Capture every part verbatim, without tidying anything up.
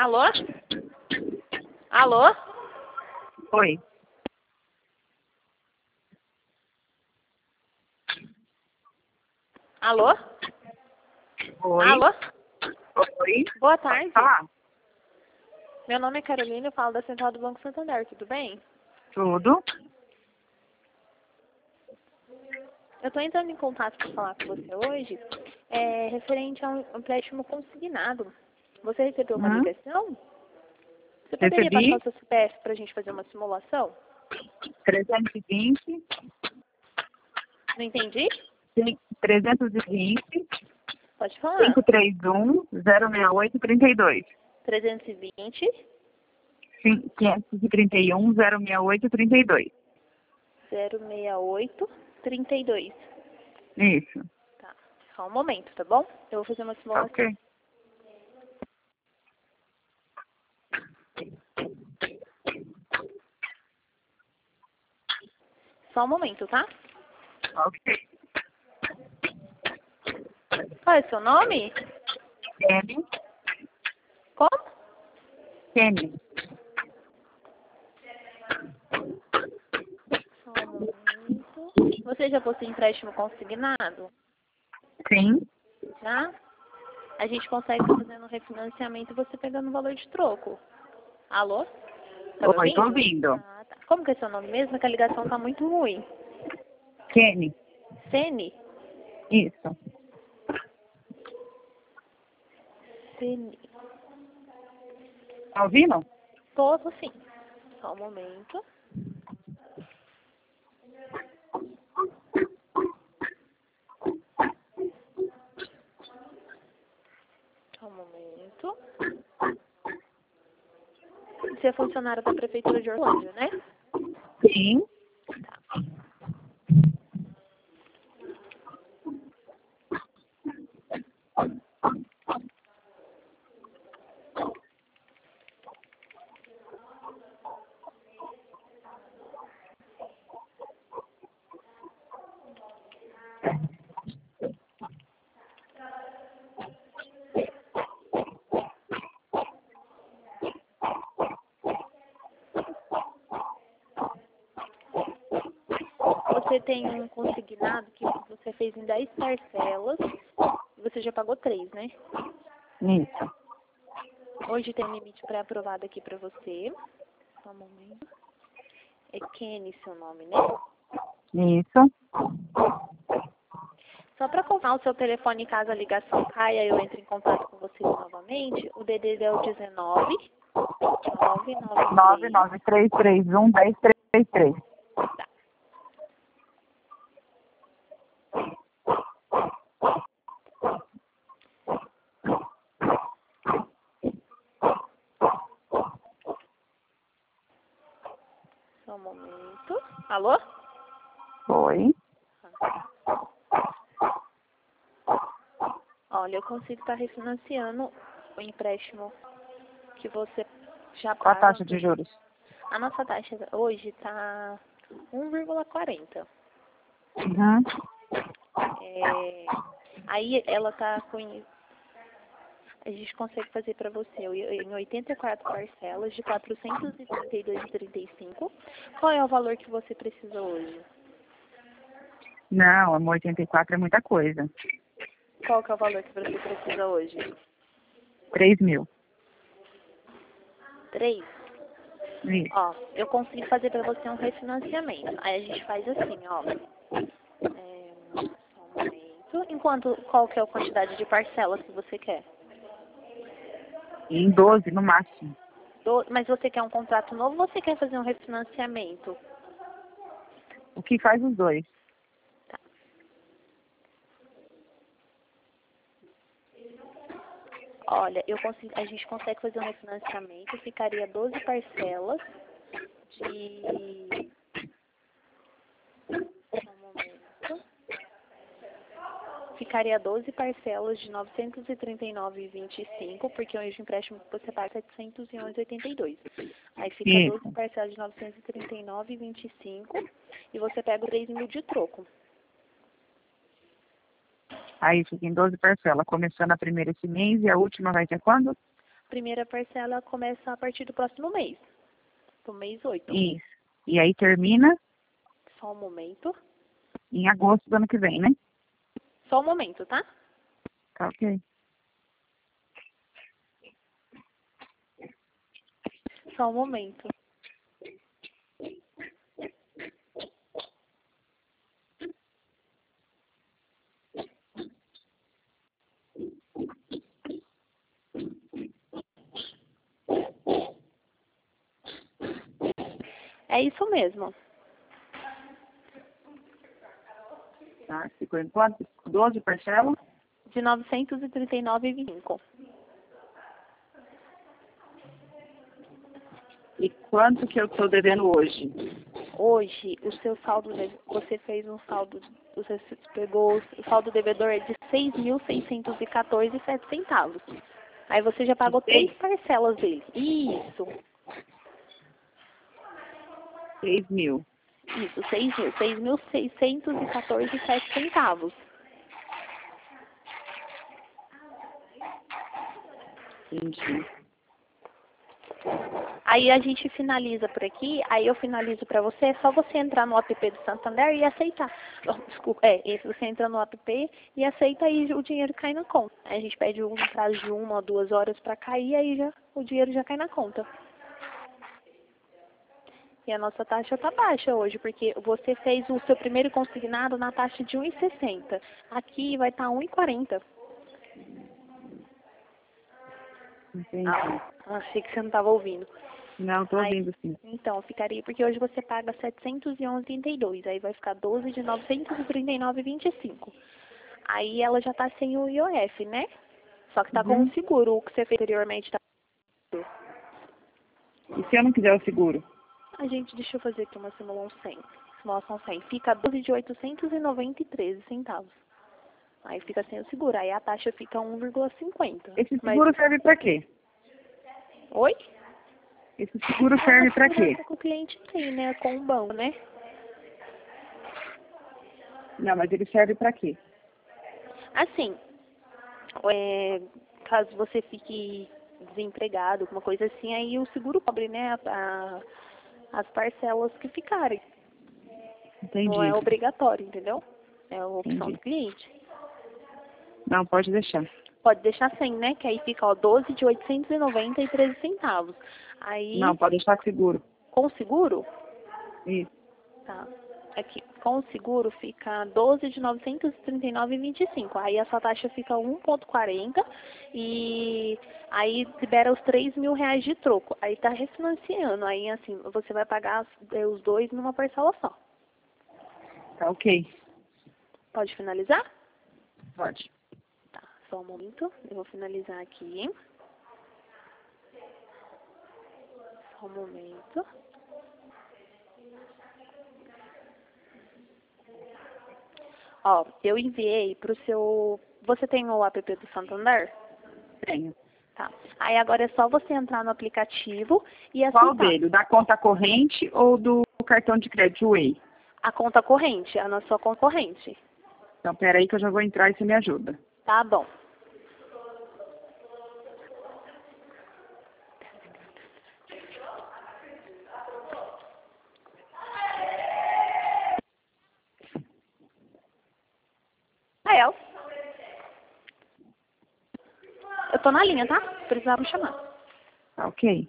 Alô? Alô? Oi. Alô? Oi. Alô? Oi. Boa tarde. Ah, Meu nome é Carolina, eu falo da Central do Banco Santander, tudo bem? tudo. Eu estou entrando em contato para falar com você hoje, é, referente a um empréstimo consignado. Você recebeu uma Hum? ligação? Você poderia passar Recebi o seu C P F para a gente fazer uma simulação? trezentos e vinte, Não entendi? trezentos e vinte, Pode falar. cinco três um, zero seis oito, trinta e dois. trezentos e vinte, quinhentos e trinta e um, zero seis oito, trinta e dois. zero seis oito, trinta e dois. Isso. Tá. Só um momento, tá bom? Eu vou fazer uma simulação. Ok. Só um momento, tá? Ok. Qual é o seu nome? Kenny. Como? Kenny. Só um momento. Você já possui empréstimo consignado? Sim. Já? A gente consegue fazendo um refinanciamento e você pegando o valor de troco. Alô? Tá me Oi, tô ouvindo? ouvindo. Ah, tá. Como que é seu nome mesmo? É que a ligação tá muito ruim. Kenny. Sene? Isso. Sene. Tá ouvindo? Tô, tô sim. Só um momento. Só um momento. Você é funcionário da Prefeitura de Orlândia, né? Sim. Você tem um consignado que você fez em dez parcelas e você já pagou três, né? Isso. Hoje tem um limite pré-aprovado aqui pra você. Só um momento. É Kenny seu nome, né? Isso. Só para confirmar o seu telefone, caso a ligação caia, eu entro em contato com vocês novamente. O D D D é o dezenove, nove nove nove três. nove três três um, um zero três três. Tá. Só um momento. Alô? Oi. Olha, eu consigo estar refinanciando o empréstimo que você já Qual a paga. taxa de juros? A nossa taxa hoje está um vírgula quarenta. Uhum. É, aí ela está com... A gente consegue fazer para você em oitenta e quatro parcelas de quatrocentos e trinta e dois vírgula trinta e cinco. Qual é o valor que você precisa hoje? Não, amor, oitenta e quatro é muita coisa. Qual que é o valor que você precisa hoje? três mil. Três? Isso. Ó, eu consigo fazer para você um refinanciamento. Aí a gente faz assim, ó. É, só um momento. Enquanto, qual que é a quantidade de parcelas que você quer? Em doze no máximo. Do, mas você quer um contrato novo ou você quer fazer um refinanciamento? O que faz os dois? Tá. Olha, eu consigo, a gente consegue fazer um refinanciamento, ficaria doze parcelas de... Só um momento. Ficaria doze parcelas de novecentos e trinta e nove vírgula vinte e cinco, porque hoje o empréstimo que você paga é setecentos e onze vírgula oitenta e dois. Aí fica Isso. doze parcelas de novecentos e trinta e nove vírgula vinte e cinco e você pega o três mil de troco. Aí fica em doze parcelas, começando a primeira esse mês e a última vai ser quando? primeira parcela começa a partir do próximo mês, do mês oito. Isso. E aí termina Só um momento. em agosto do ano que vem, né? Só um momento, tá? Tá ok. Só um momento. É isso mesmo. Tá, ficou em quanto? doze parcelas? De novecentos e trinta e nove reais e vinte e cinco. E quanto que eu tô devendo hoje? Hoje, o seu saldo, de- você fez um saldo, você pegou, o saldo devedor é de seis mil seiscentos e quatorze reais e sete centavos. Aí você já pagou três parcelas dele. Isso, seis mil. isso, seis mil, seis mil seiscentos e quatorze reais e sete centavos. Entendi. Aí a gente finaliza por aqui, aí eu finalizo pra você, é só você entrar no app do Santander e aceitar. Oh, desculpa, é, esse você entra no app e aceita e o dinheiro cai na conta. Aí a gente pede um prazo de uma ou duas horas pra cair, aí já, o dinheiro já cai na conta. E a nossa taxa tá baixa hoje, porque você fez o seu primeiro consignado na taxa de um e sessenta. Aqui vai estar um e quarenta. Entendi. Ah, achei que você não estava ouvindo. Não, tô Aí, ouvindo sim. então, ficaria, porque hoje você paga setecentos e onze vírgula trinta e dois, aí vai ficar doze de novecentos e trinta e nove vírgula vinte e cinco. Aí ela já tá sem o I O F, né? Só que tá com Uhum. o seguro, o que você fez anteriormente tá. E se eu não quiser o seguro? A gente, deixa eu fazer aqui uma simulação cem. Simulação cem. Fica doze de oitocentos e noventa e treze centavos. Aí fica sem o seguro, aí a taxa fica um vírgula cinquenta. Esse Mas, seguro serve pra quê? oi? Esse seguro É serve uma pra quê? segurança que o cliente tem, né? Com o banco, né? Não, mas ele serve pra quê? Assim, é, caso você fique desempregado, alguma coisa assim, aí o seguro cobre, né, a, a- as parcelas que ficarem. Não é Entendi. obrigatório, entendeu? É a opção do Entendi. cliente. Não, pode deixar. Pode deixar sem, né, que aí fica, ó, doze de oitocentos e noventa e treze centavos. Não, Aí, pode deixar com seguro. com o seguro, Isso. tá, aqui, com o seguro fica doze de novecentos e trinta e nove vírgula vinte e cinco. Aí a sua taxa fica um vírgula quarenta e aí libera os três mil reais de troco. Aí tá refinanciando, aí assim, você vai pagar eh, os dois numa parcela só. Tá ok. Pode finalizar? Pode. Tá, só um momento, eu vou finalizar aqui. Só um momento. Ó, eu enviei pro seu... Você tem o app do Santander? Tenho. Tá. Aí agora é só você entrar no aplicativo e Qual aceitar dele? O da conta corrente ou do cartão de crédito Way? a conta corrente, a nossa concorrente. Então, pera aí que eu já vou entrar e você me ajuda. Tá bom. Rael, eu tô na linha, tá? Precisava me chamar. Tá ok.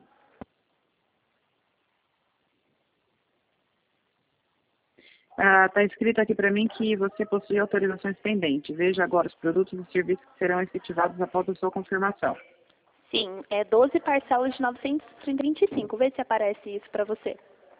Ah, tá escrito aqui para mim que você possui autorizações pendentes. Veja agora os produtos e serviços que serão efetivados após a sua confirmação. Sim, é doze parcelas de novecentos e trinta e cinco. Vê se aparece isso pra você.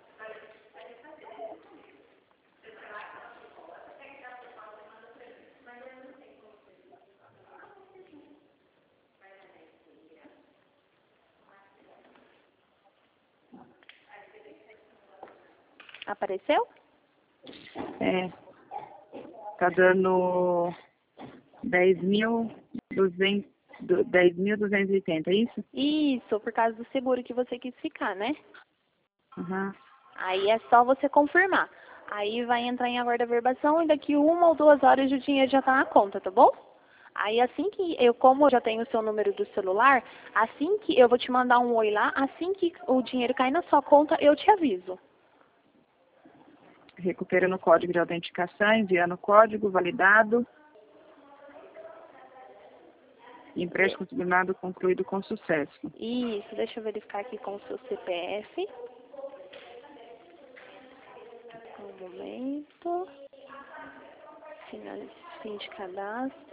Apareceu? É, tá dando dez mil duzentos e oitenta, é isso? Isso, por causa do seguro que você quis ficar, né? Uhum. Aí é só você confirmar. Aí vai entrar em aguarda verbação e daqui uma ou duas horas o dinheiro já tá na conta, tá bom? Aí assim que eu, como eu já tenho o seu número do celular, assim que eu vou te mandar um oi lá, assim que o dinheiro cair na sua conta, eu te aviso. Recuperando o código de autenticação, enviando o código validado. Empréstimo consignado concluído com sucesso. Isso, deixa eu verificar aqui com o seu C P F. Um momento. Final, fim de cadastro.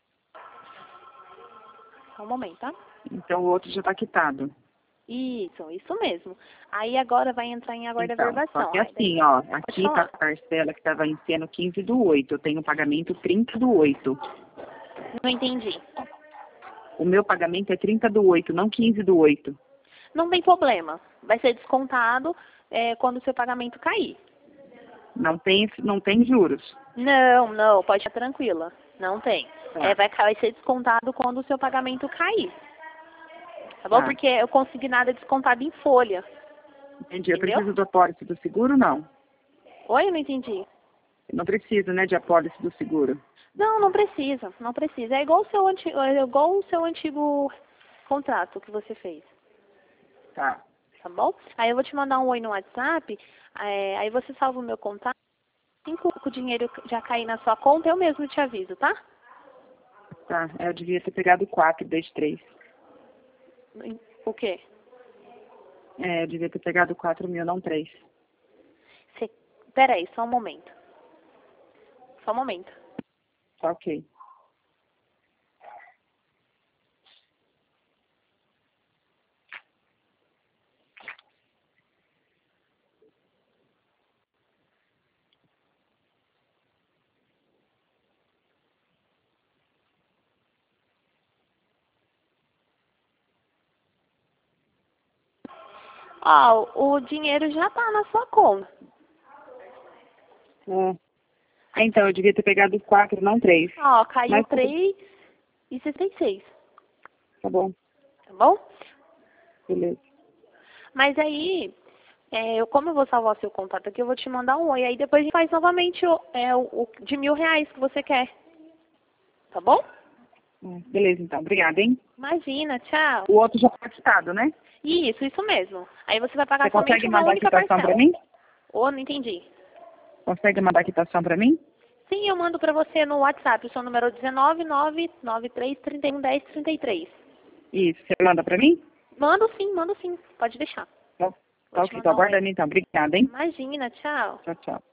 Só um momento, tá? Então o outro já está quitado. Isso, isso mesmo. Aí agora vai entrar em aguardo Então, averbação. só que assim, ó, aqui está a parcela que estava vencendo quinze do oito. Eu tenho pagamento trinta do oito. Não entendi. O meu pagamento é trinta do oito, não quinze do oito. Não tem problema. Vai ser descontado é, quando o seu pagamento cair. Não tem, não tem juros. Não, não, pode ficar tranquila. Não tem. Tá. É, vai, vai ser descontado quando o seu pagamento cair. Tá bom? Tá. Porque o consignado é descontado em folha. Entendi. Eu Entendeu? preciso do apólice do seguro, não? Oi, eu não entendi. Eu não preciso, né, de apólice do seguro. Não, não precisa, não precisa. É igual o seu antigo, é igual o seu antigo contrato que você fez. Tá. Tá bom? Aí eu vou te mandar um oi no WhatsApp, é, aí você salva o meu contato. Assim que o dinheiro já cair na sua conta, eu mesmo te aviso, tá? Tá. Eu devia ter pegado quatro desde três. O quê? É, eu devia ter pegado quatro mil, não três. Cê... Peraí, só um momento. Só um momento. Tá ok. Ó, o dinheiro já tá na sua conta. É. Ah, então, eu devia ter pegado quatro, não três. Ó, caiu Mas, três e sessenta e seis. tá bom. Tá bom? Beleza. Mas aí, é, eu, como eu vou salvar o seu contato aqui, eu vou te mandar um oi. Aí depois a gente faz novamente o, é, o, o de mil reais que você quer. Tá bom? Beleza, então. Obrigada, hein? Imagina, tchau. O outro já está quitado, né? Isso, isso mesmo. Aí você vai pagar Você somente consegue uma mandar a única quitação parcela. para mim? Ô, não entendi. Consegue mandar a quitação para mim? Sim, eu mando pra você no WhatsApp. O seu número é dezenove, nove nove três, trinta e um, dez, trinta e três. Isso. Você manda para mim? Mando sim, mando sim. Pode deixar. Tá, tá Vou te ok. Tô mandar um oi. aguardando, então. Obrigada, hein? Imagina, tchau. Tchau, tchau.